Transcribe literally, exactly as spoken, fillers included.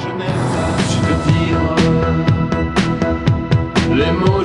Je n'ai pas su te dire les mots